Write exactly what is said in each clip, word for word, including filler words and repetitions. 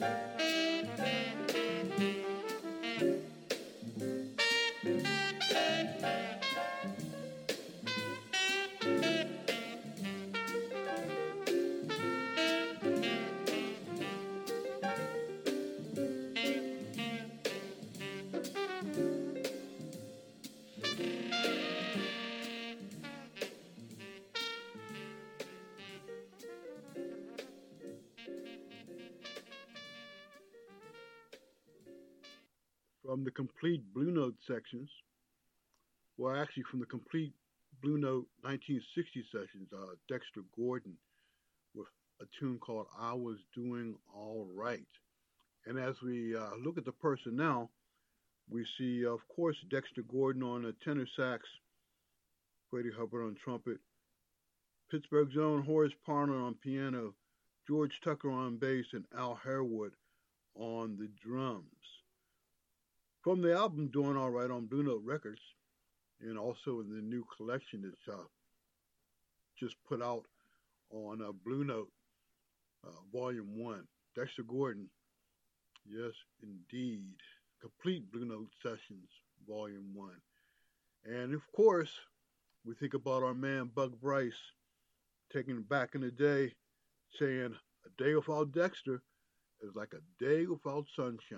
From the complete Blue Note sections, well, actually, from the complete Blue Note nineteen sixty sessions, uh, Dexter Gordon with a tune called I Was Doing All Right. And as we uh, look at the personnel, we see, of course, Dexter Gordon on the tenor sax, Freddie Hubbard on trumpet, Pittsburgh's own Horace Parner on piano, George Tucker on bass, and Al Harewood on the drums. From the album Doing All Right on Blue Note Records, and also in the new collection that's uh, just put out on uh, Blue Note, uh, Volume one, Dexter Gordon, yes, indeed, complete Blue Note Sessions, Volume one. And of course, we think about our man Buck Bryce taking it back in the day, saying a day without Dexter is like a day without sunshine.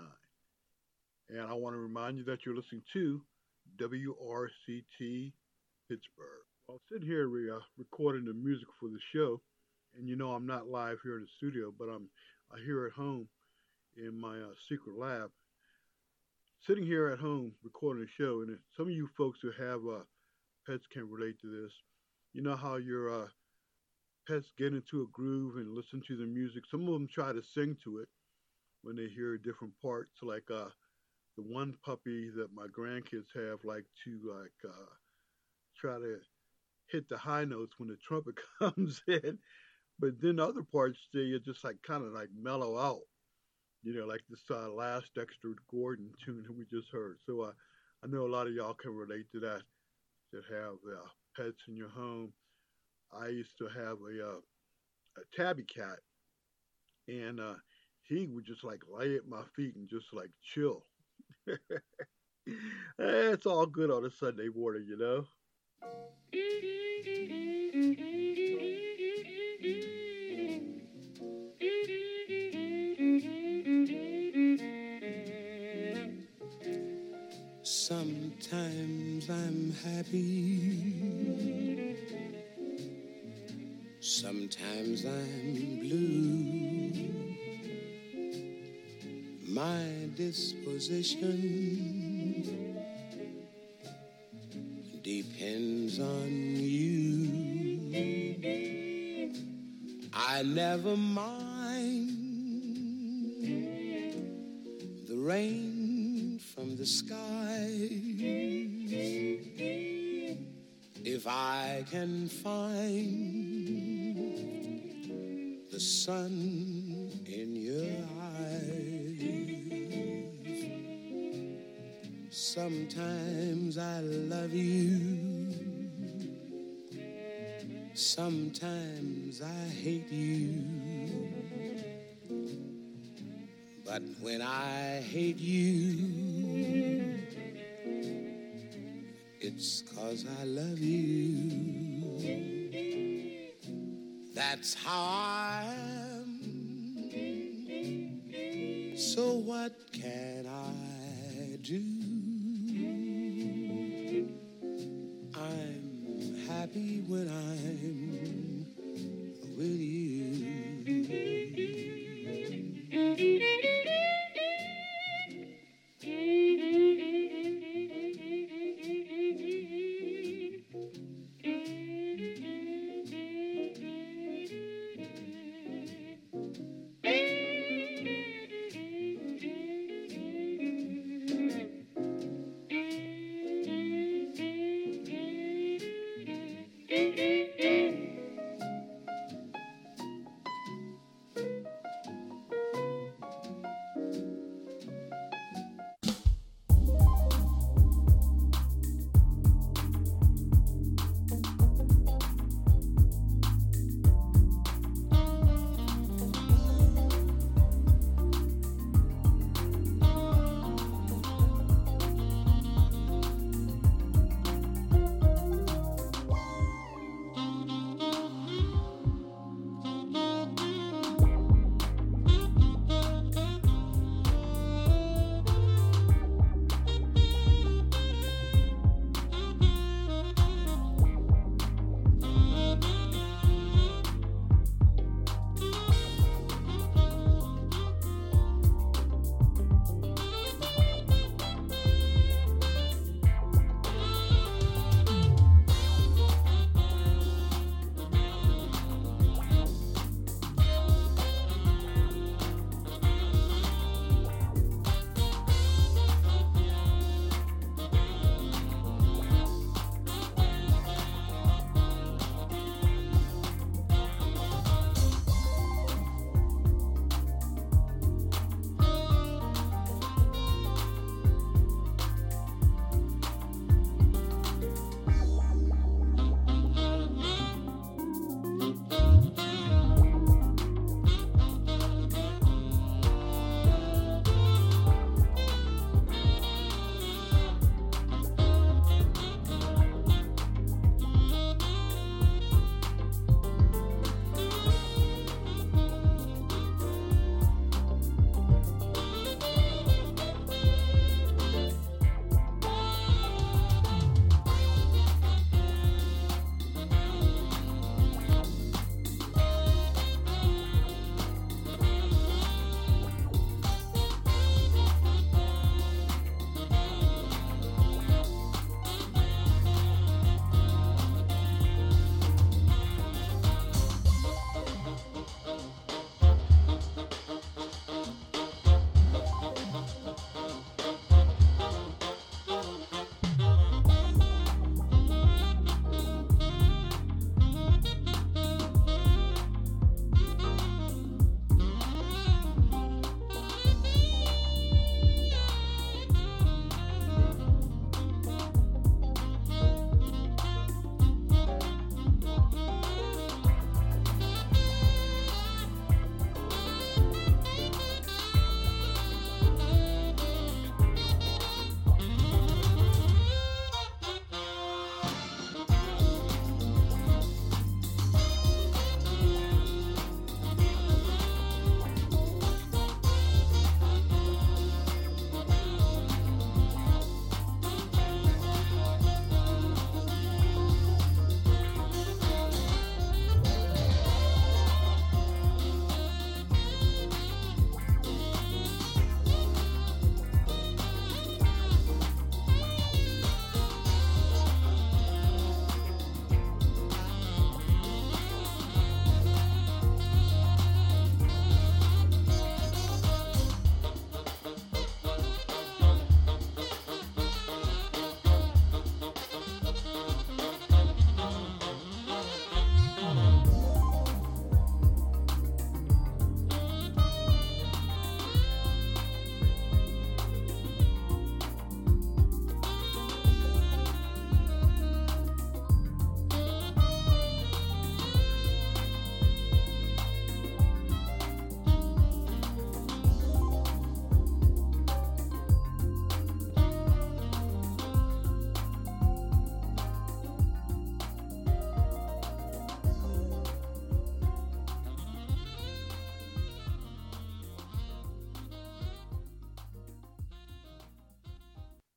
And I want to remind you that you're listening to W R C T Pittsburgh. Well, I'm sitting here re- uh, recording the music for the show, and you know I'm not live here in the studio, but I'm I here at home in my uh, secret lab, sitting here at home recording the show. And if some of you folks who have uh, pets can relate to this. You know how your uh, pets get into a groove and listen to the music. Some of them try to sing to it when they hear different parts, like uh, the one puppy that my grandkids have like to like uh, try to hit the high notes when the trumpet comes in, but then other parts they just like kind of like mellow out, you know, like this uh, last Dexter Gordon tune that we just heard. So uh, I know a lot of y'all can relate to that that have uh, pets in your home. I used to have a uh, a tabby cat, and uh, he would just like lay at my feet and just like chill. It's all good on a Sunday morning, you know. Sometimes I'm happy, sometimes I'm blue. My disposition depends on you. I never mind the rain from the sky if I can find the sun in your eyes. Sometimes I love you, sometimes I hate you. But when I hate you, it's 'cause I love you. That's how I am. So what can I do? I'm happy when I'm with you.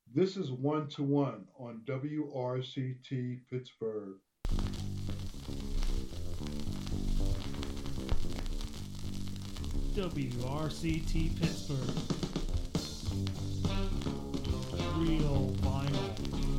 This is One to One on W R C T Pittsburgh. W R C T Pittsburgh. Real vinyl.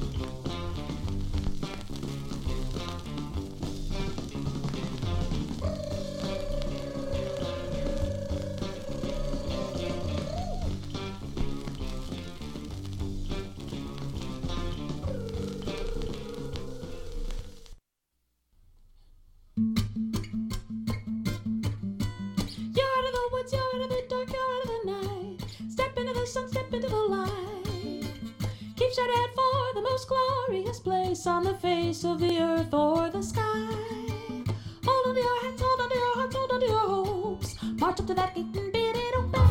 On the face of the earth or the sky. Hold on to your hats, hold on to your hearts, hold on to your hopes. March up to that gate and bid it open.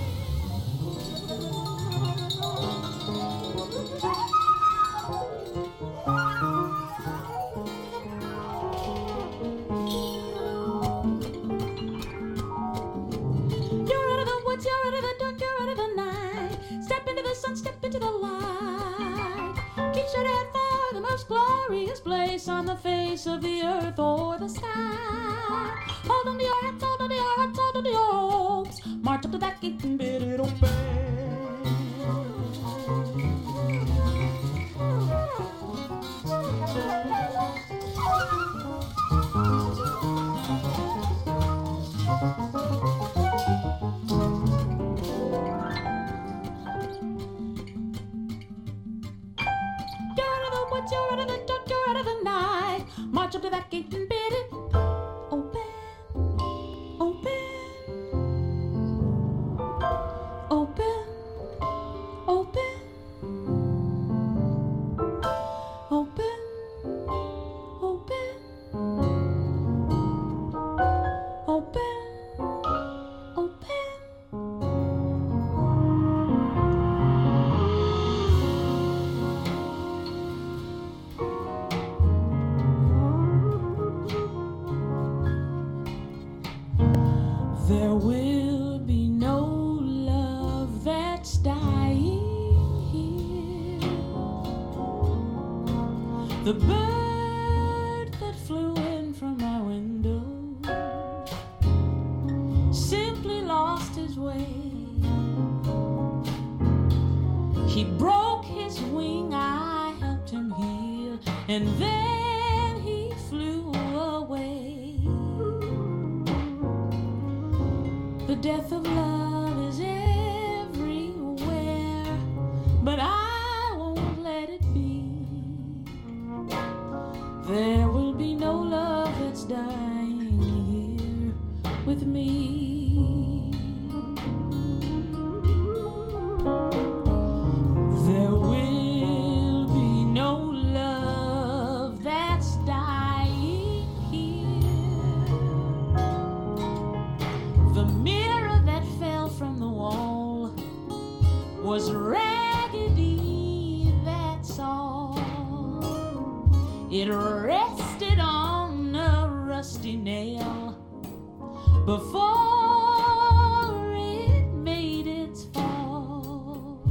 You're out of the woods, you're out of the dark, you're out of the night. Step into the sun, step into the light. Keep straight ahead for the most glorious place on the face of the earth or the sky. Hold on to your hats, hold on to your hearts, hold on to your hopes. March up to that gate and bid it open. You're out of the dark, you're out of the night. March up to that gate and bid it open, open, open, open, open, open, open, open. There will be no love that's dying here. The bird that flew in from my window simply lost his way. He broke his wing, I helped him heal, and then he flew away. The death of love is everywhere, but I won't let it be. There will be no love that's dying here with me. There will be no love that's dying here. The mirror that fell from the wall was raggedy, that's all. It rested on a rusty nail before it made its fall.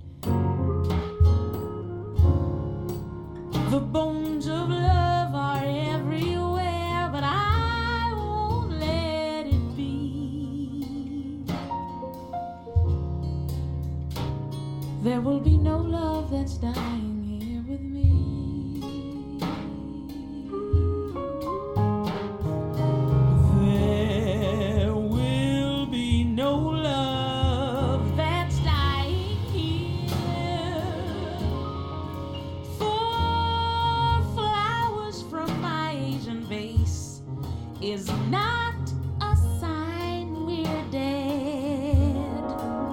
The bones of love are everywhere, but I won't let it be. There will be no love that's dying here with me. There will be no love that's dying here. Four flowers from my Asian vase is not a sign we're dead.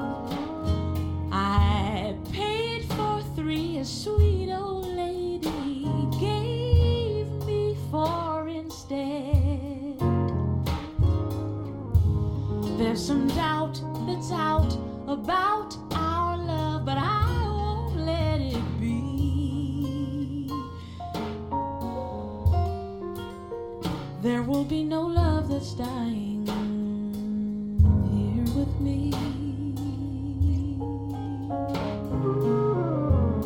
I paid for three, a sweet old lady gave me four instead. There's some doubt that's out about our love, but I won't let it be. There will be no love that's dying here with me.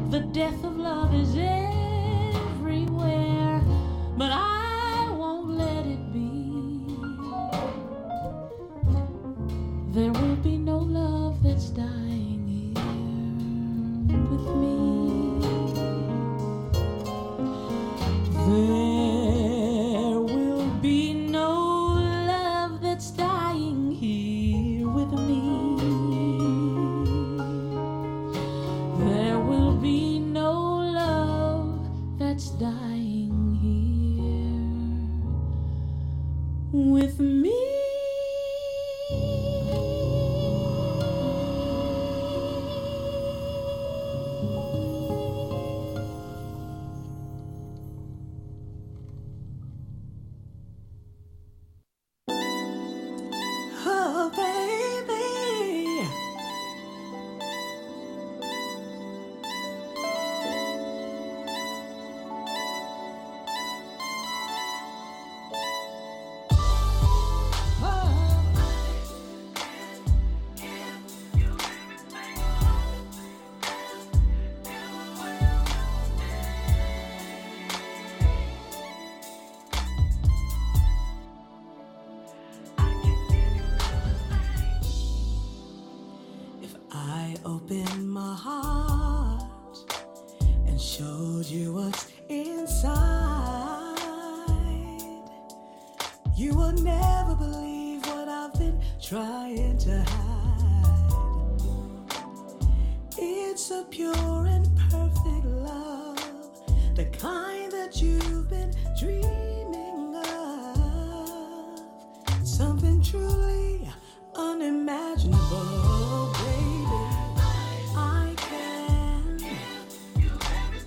The death of love is everywhere, but I won't let it be. There will be no love that's dying here with me. There will be no love that's dying here with me. There will be no love that's dying here with me. Oh, baby. If I opened my heart and showed you what's inside, you would never believe what I've been trying to hide. It's a pure and perfect love, the kind that you've been dreaming of. Something truly unimaginable, baby. I can give you.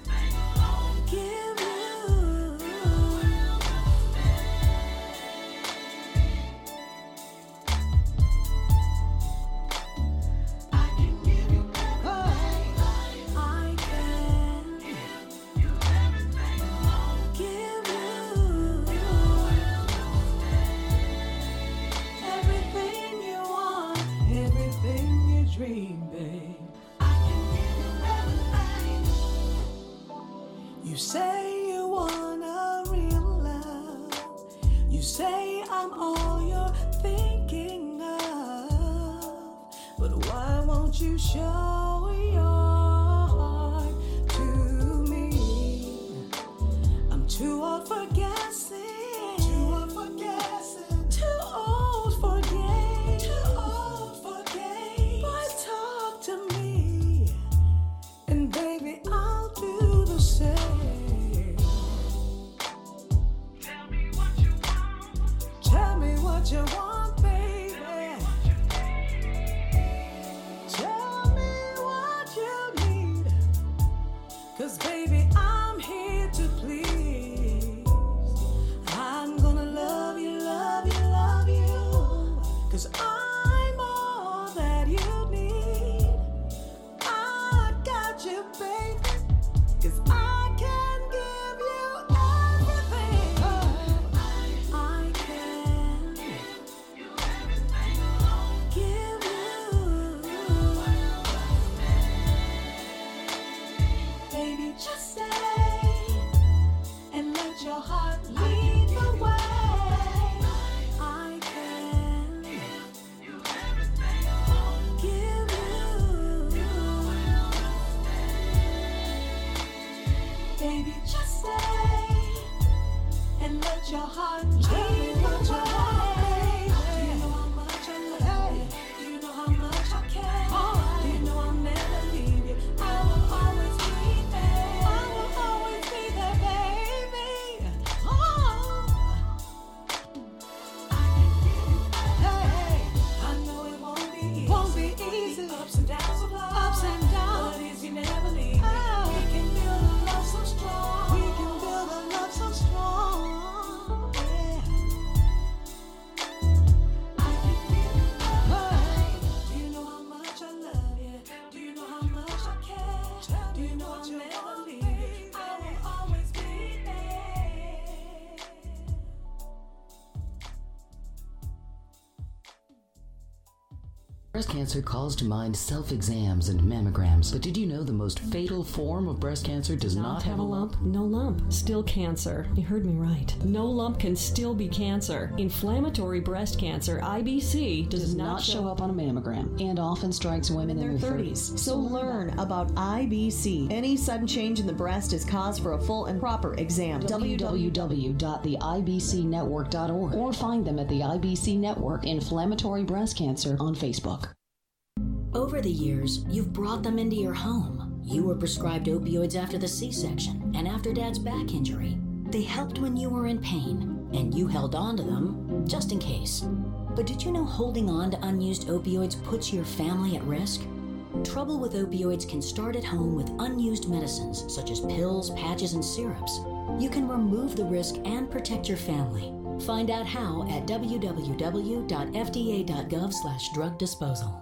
I can give you everything you want, everything you dream, babe. You say you want a real love. You say I'm all you're thinking of. But why won't you show your heart to me? I'm too old for guessing. Too old for guessing. Too old for games. Too old for games. But talk to me, and baby, I'll do the same. Tell me what you want. Tell me what you want, baby. Tell me what you need. 'Cause baby, I'm here to please. I'm gonna love you, love you, love you. 'Cause I'm all that you need. I got you, baby. 'Cause I can give you everything. I can give you. Baby, just stay and let your heart lead the way. I can give you. Baby, just stay and let your heart lead the way. Do you know how much I love you? Do you know how much I care? Do you know I'll never leave you? I will always be there. I will always be there, baby. Oh. Hey, I know it won't be easy. Won't be easy. Ups and downs of love. Ups and downs. But it's you never leave. Oh. We can build a love so strong. We can build a love so strong. Yeah. I can give you love. Do you know how much I love you? Do you know how much I care? Do you know I'll never leave you? I will always be there. Breast cancer calls to mind self-exams and mammograms, but did you know the most fatal form of breast cancer does not, Not have have a lump? No lump. Still cancer. You heard me right. No lump can still be cancer. Inflammatory breast cancer, I B C, does, does not show up on a mammogram and often strikes women in, in their their thirties. So learn about I B C. Any sudden change in the breast is cause for a full and proper exam. w w w dot the i b c network dot org or find them at the I B C Network Inflammatory Breast Cancer on Facebook. Over the years, you've brought them into your home. You were prescribed opioids after the C-section and after Dad's back injury. They helped when you were in pain, and you held on to them just in case. But did you know holding on to unused opioids puts your family at risk? Trouble with opioids can start at home with unused medicines such as pills, patches, and syrups. You can remove the risk and protect your family. Find out how at w w w dot f d a dot gov slash drug disposal.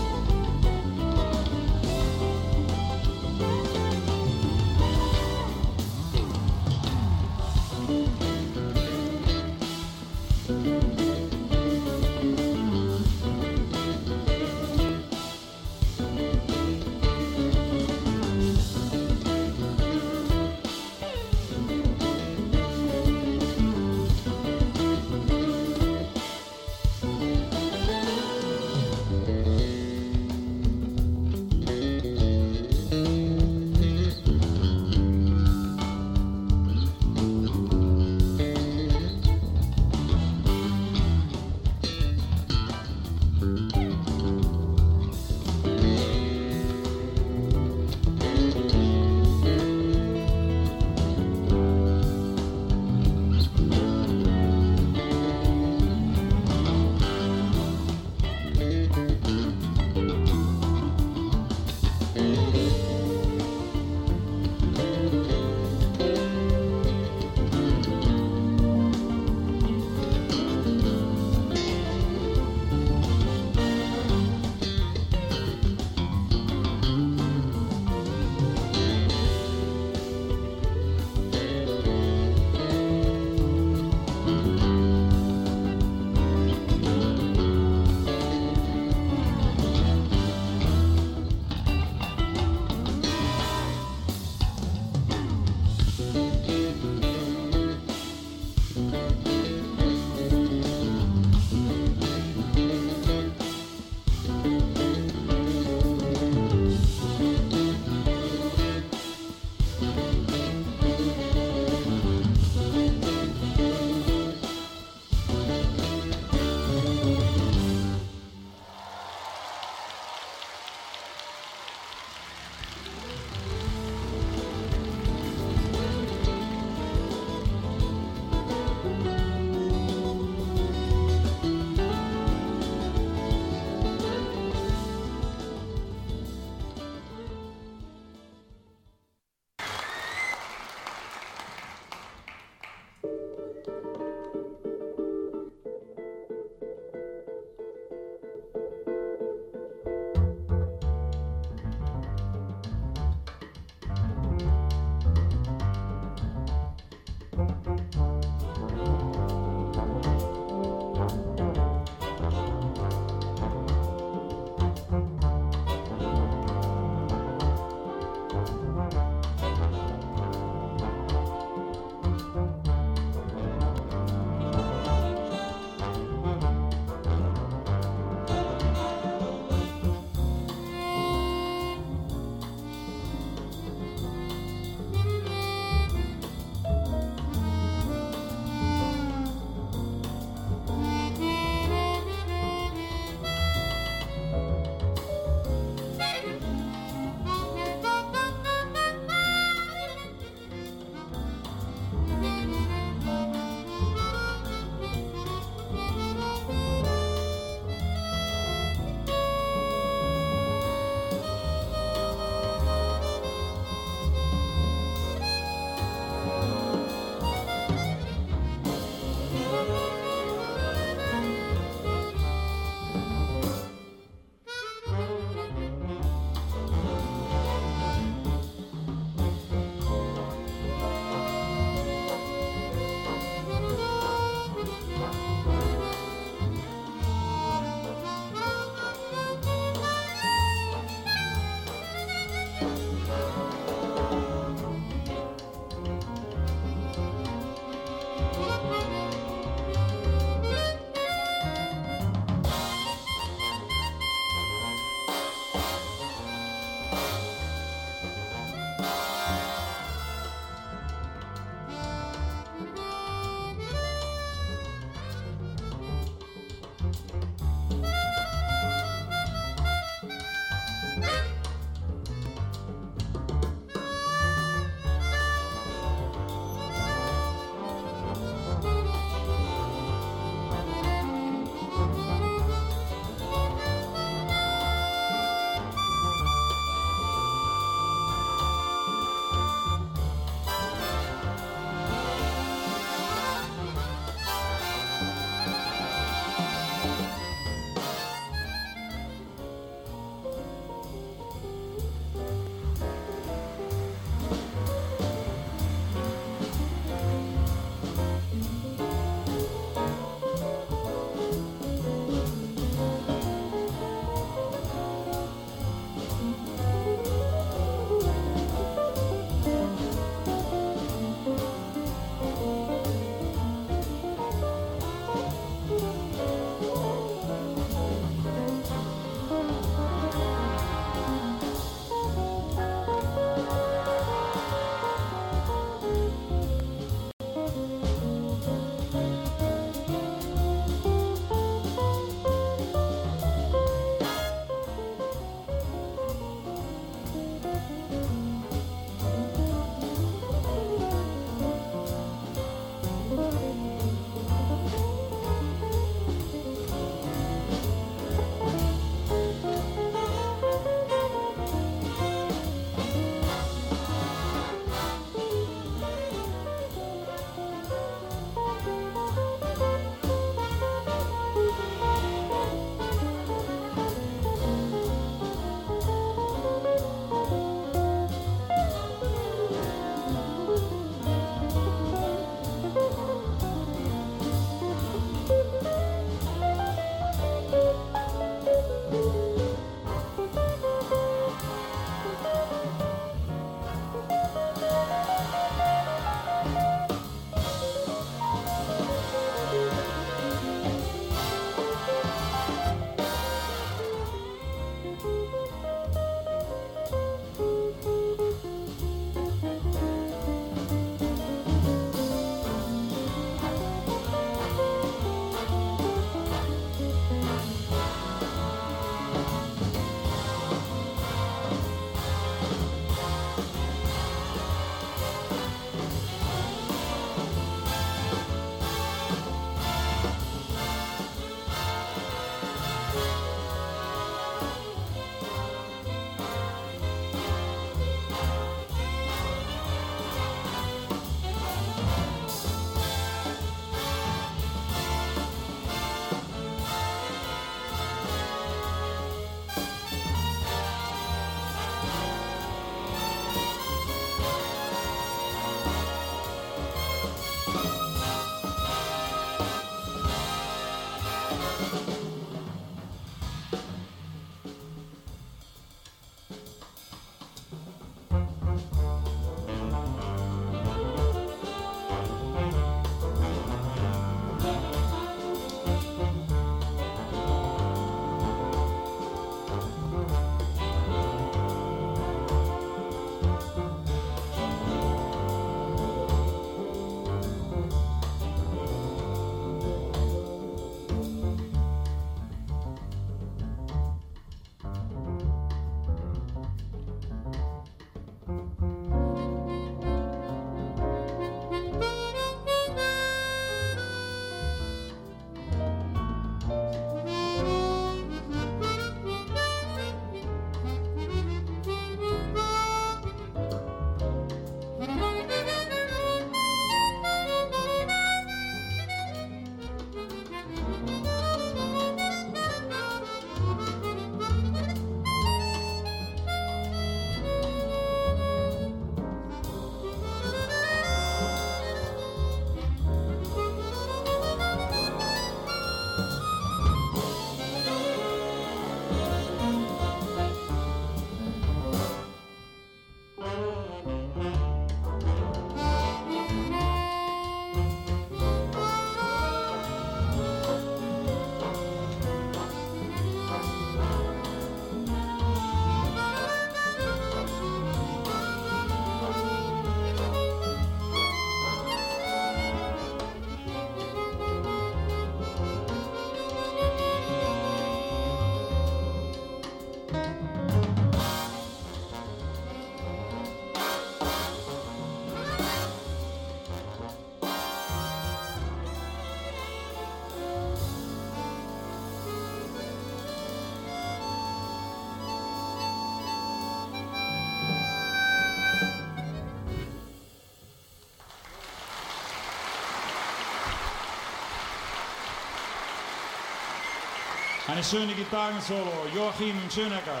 Eine schöne Gitarrensolo, Joachim Schönecker.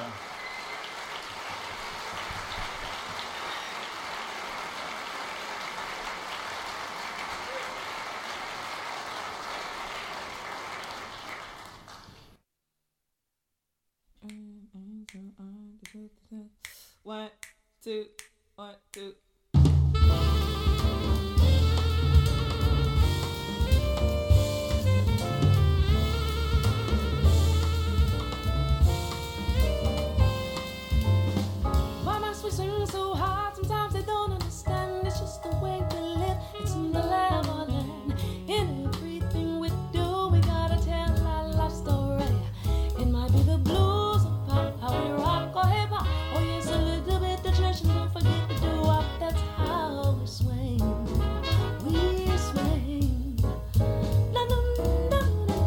One, two, one, two. Why must we sing so hard? Sometimes they don't understand. It's just the way we live. It's in the land. In everything we do, we gotta tell our life story. It might be the blues or pop, how we rock or hip hop. Oh yes, a little bit of church and don't forget to do up. That's how we swing. We swing. La la la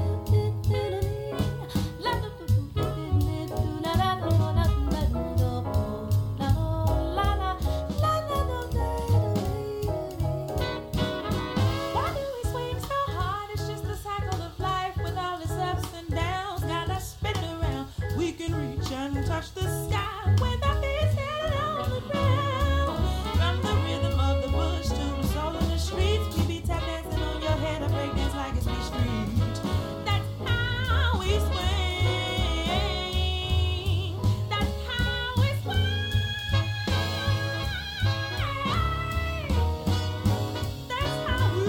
Why do we swing so hard? It's just the cycle of life with all its ups and downs. Gotta spin around. We can reach and touch the sky with our feet headed on the ground. From the rhythm of the bush to the soul in the streets, we be tap dancing on your head. I break dance like it's Beach Street. That's how we swing. That's how we swing. That's how we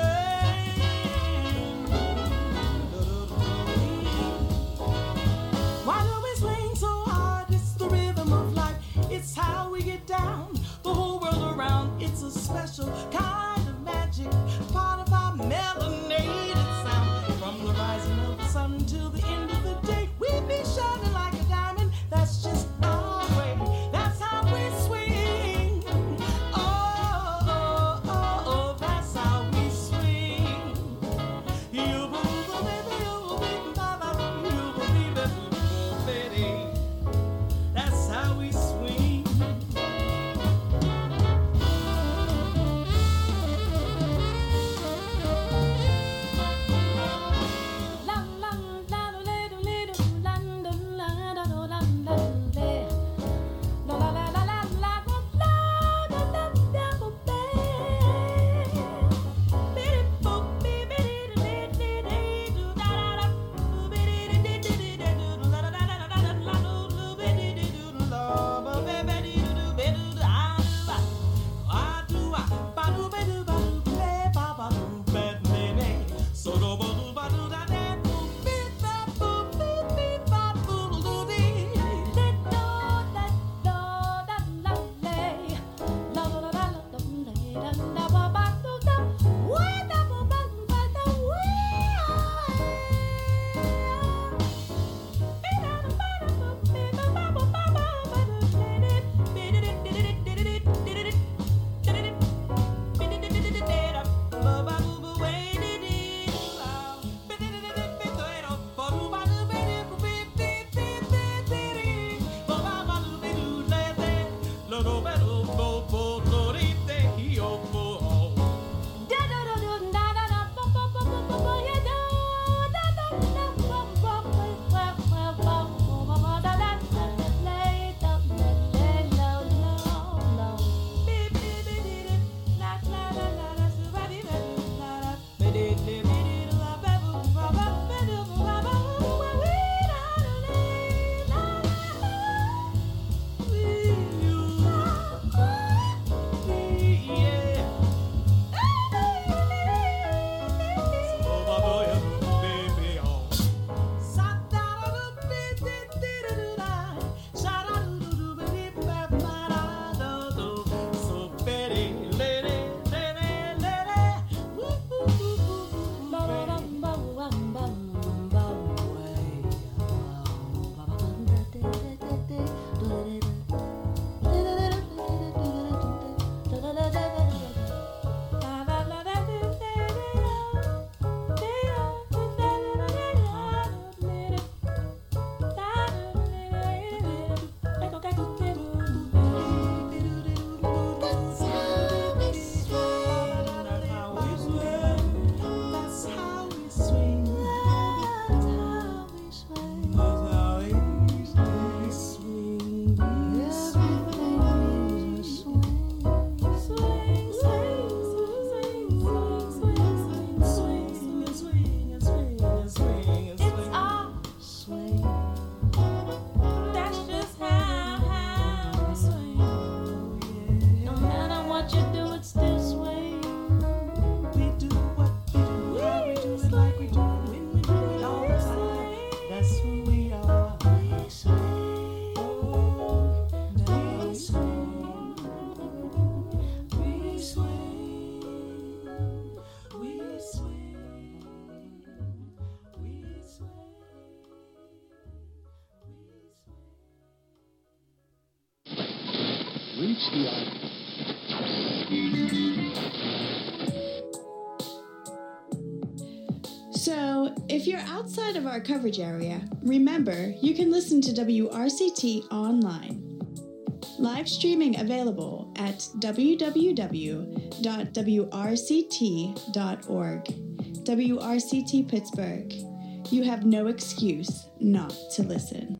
Why do we swing so hard? It's the rhythm of life. It's how we get down. The whole world around. It's a special kind of magic. Part of our melanated sound. From the rising of the sun till the end of the day, we be shining like a diamond. That's just our way. That's how we swing. Oh, oh, oh, oh, that's how we swing. You believe the baby, you believe the baba, you believe the baby. That's how we swing. reach the island. So, if you're outside of our coverage area, remember you can listen to W R C T online. Live streaming available at w w w dot w r c t dot org. W R C T Pittsburgh. You have no excuse not to listen.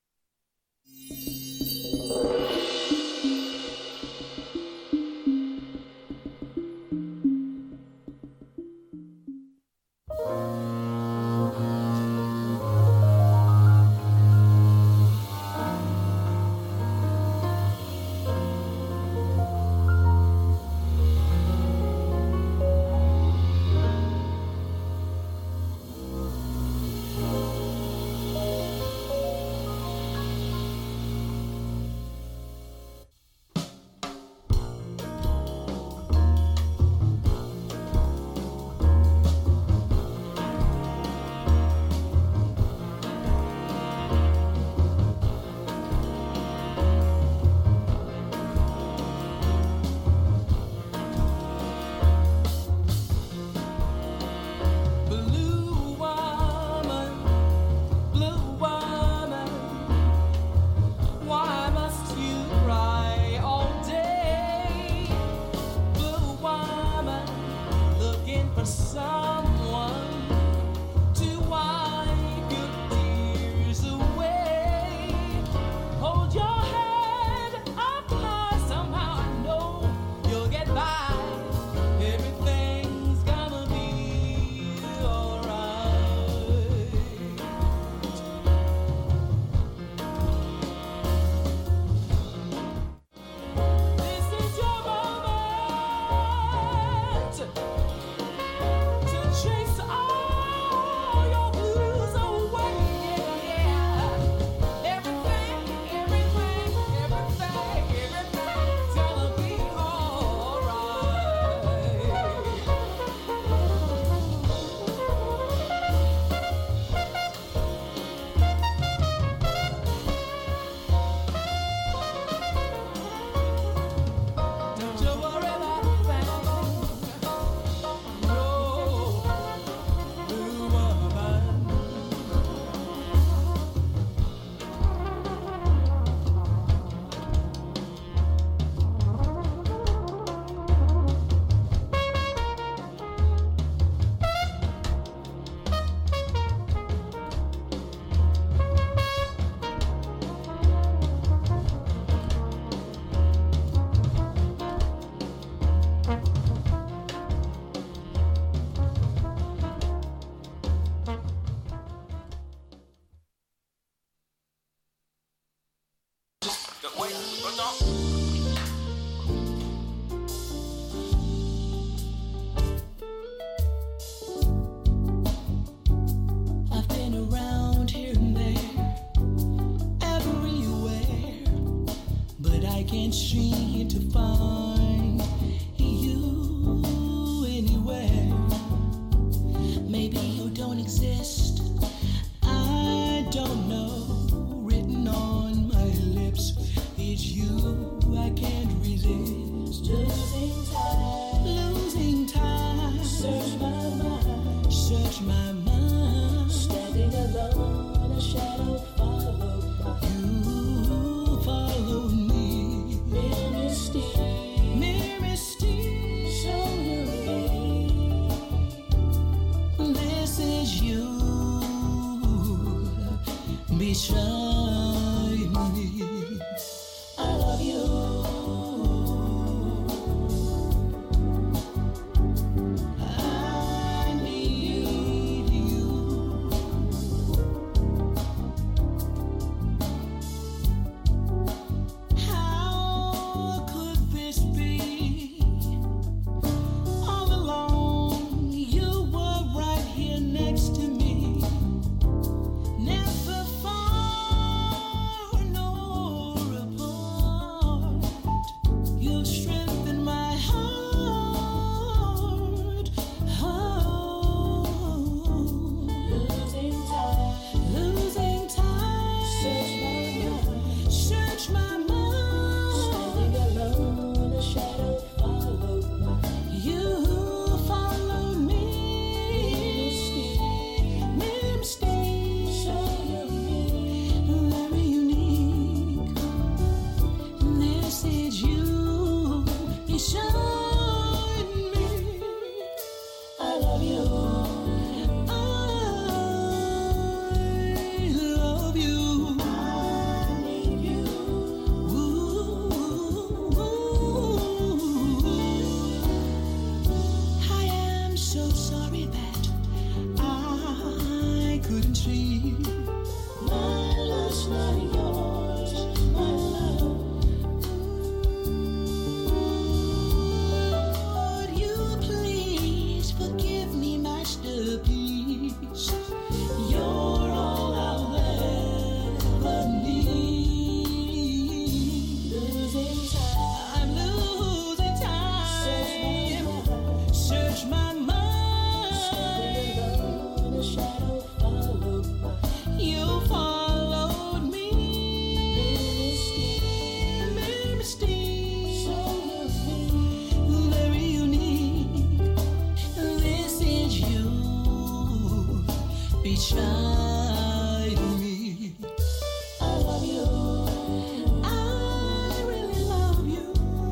stay shy to me. I love you. I really love you.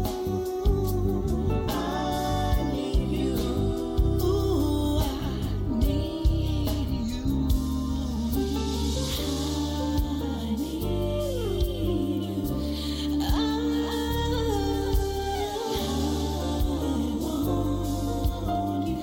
I need you. Ooh, I need you. I need you. I want you.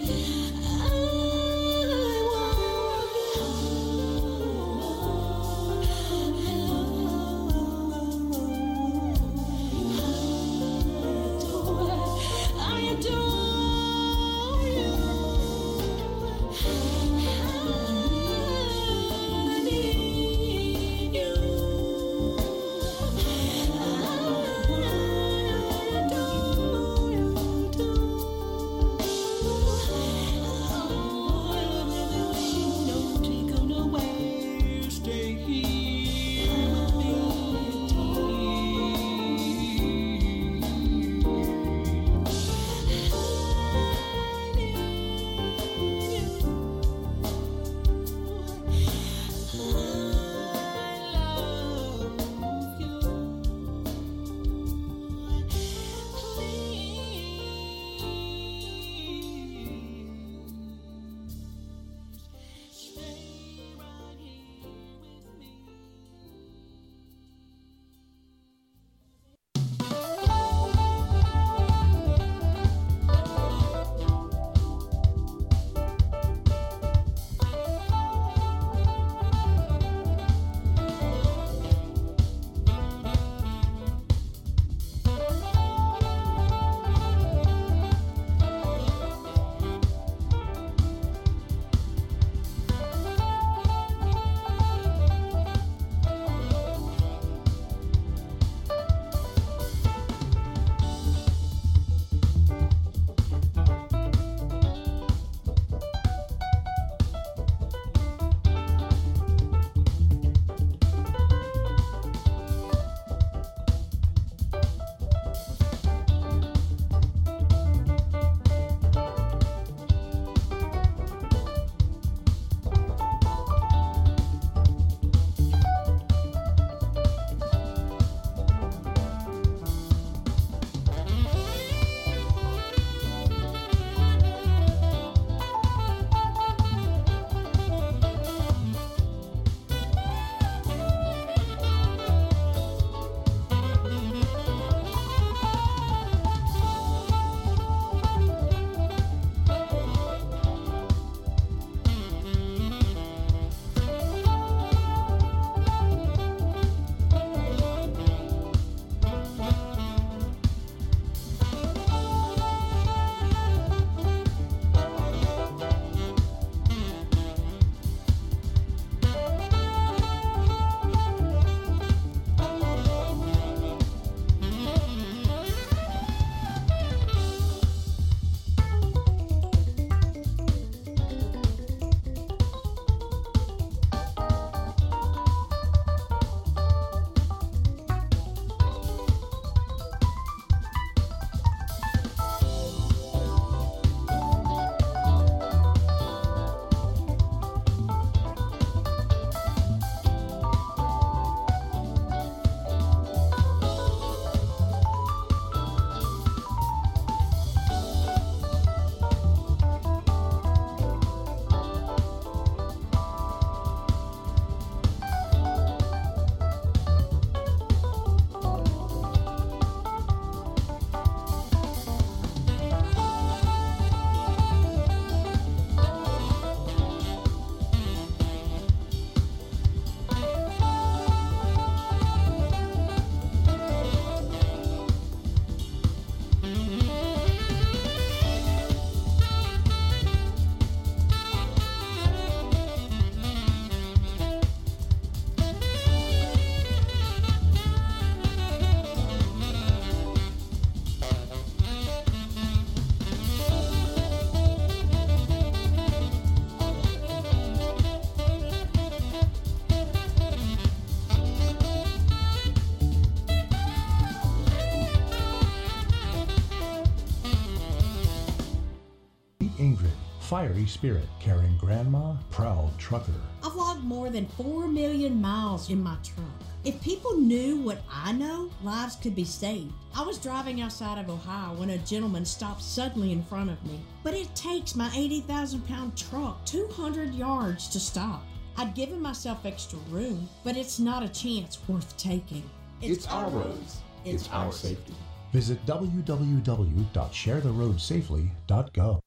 Fiery spirit, carrying grandma, proud trucker. I've logged more than four million miles in my truck. If people knew what I know, lives could be saved. I was driving outside of Ohio when a gentleman stopped suddenly in front of me. But it takes my eighty thousand pound truck two hundred yards to stop. I'd given myself extra room, but it's not a chance worth taking. It's, it's our roads. It's, it's our safety. Visit w w w dot share the road safely dot gov.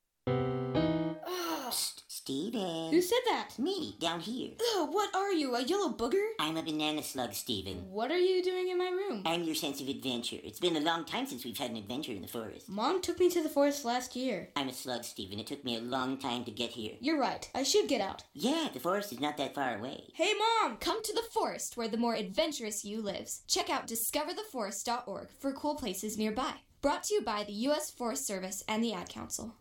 Steven. Who said that? Me, down here. Ugh, what are you, a yellow booger? I'm a banana slug, Steven. What are you doing in my room? I'm your sense of adventure. It's been a long time since we've had an adventure in the forest. Mom took me to the forest last year. I'm a slug, Steven. It took me a long time to get here. You're right. I should get out. Yeah, the forest is not that far away. Hey, Mom! Come to the forest where the more adventurous you lives. Check out discover the forest dot org for cool places nearby. Brought to you by the U S Forest Service and the Ad Council.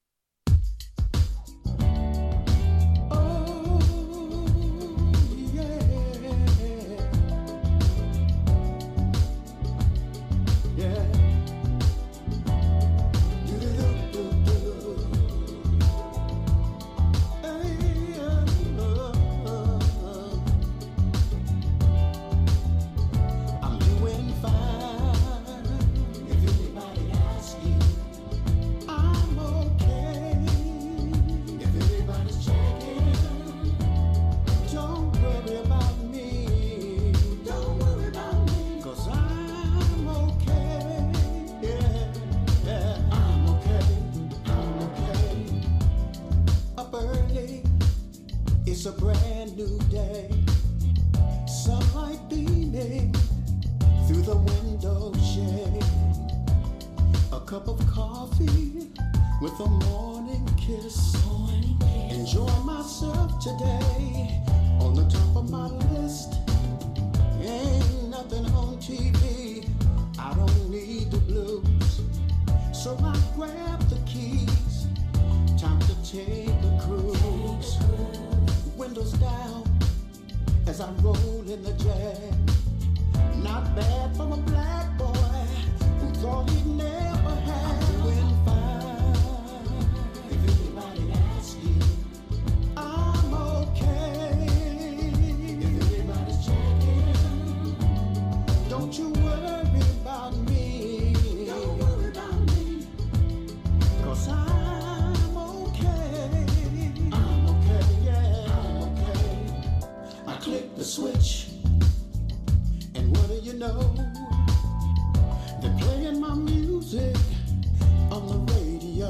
It's a brand new day, sunlight beaming through the window shade. A cup of coffee with a morning kiss. Enjoy myself today on the top of my list. Ain't nothing on T V, I don't need the blues. So I grab the keys, time to take a cruise. Windows down as I roll in the jam. Not bad for a black boy who thought he'd never have. I'm doing fine. If anybody asks you, I'm okay. If anybody's checking, don't you worry about me. Don't worry about me, 'cause I'm okay. I'm okay, yeah. I click the switch, and what do you know? They're playing my music on the radio.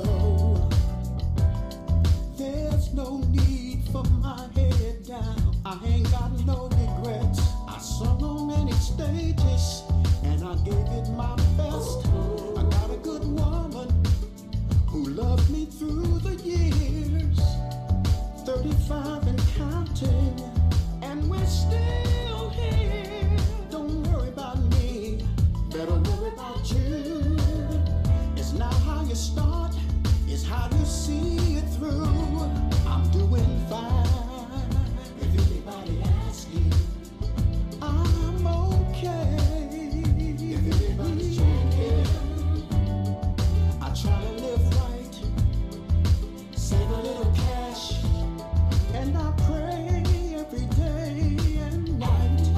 There's no need for my head down. I ain't got no regrets. I sung on many stages, and I gave it my best. I got a good woman who loved me through the years, thirty-five and counting. And we're still here. Don't worry about me, better worry about you. It's not how you start, it's how you see it through. I'm doing fine. If anybody asks you, I'm okay. If anybody's checking, I try to live right, save a little cash, and I pray every day and night.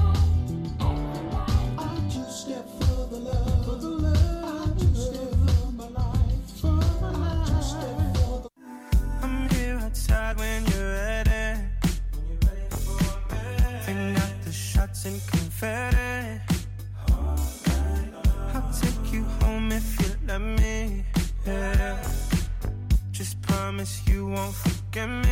I two-step for the love, for the love. I two-step for my life, for my life. I two-step for the. I'm here outside when you're ready. Bring out the shots and confetti. I'll take you home if you let me. Yeah. Just promise you won't forget me.